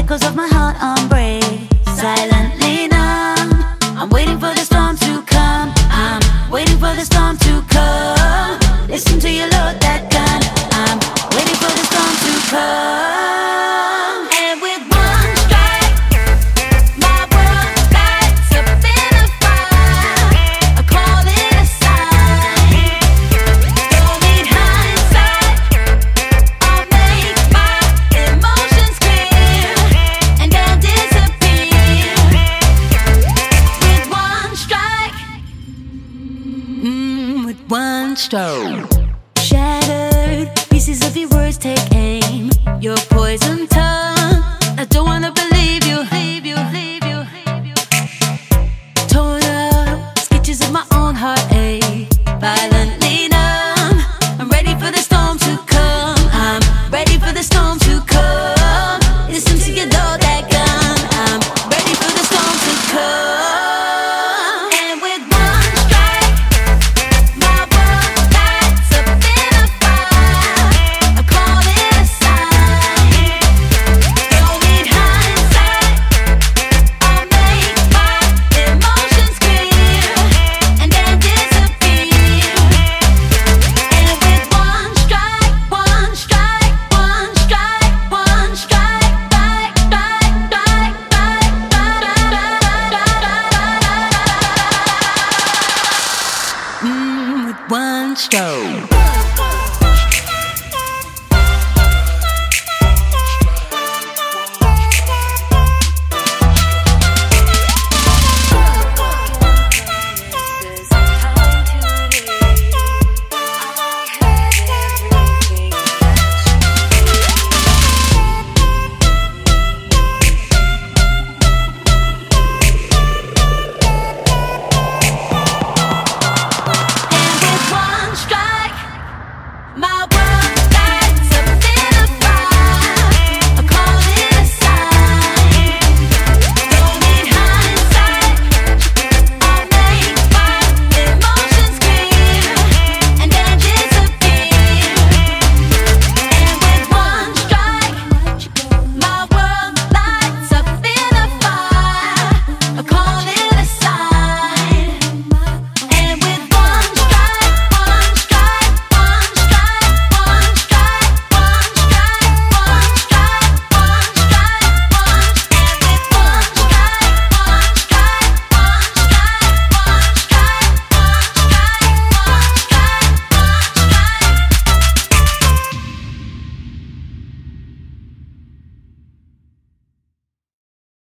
echoes of my heart unbreak. Silently numb, I'm waiting for the storm to come. I'm waiting for the storm to come. Listen to your load that gun. I'm waiting for the storm to come. And with one strike, my world lights up in a fire. I call it a sign. Don't need hindsight. I'll make my emotions clear, and they'll disappear. With one strike, with one stroke. Shattered pieces of your words take aim. Your poison touch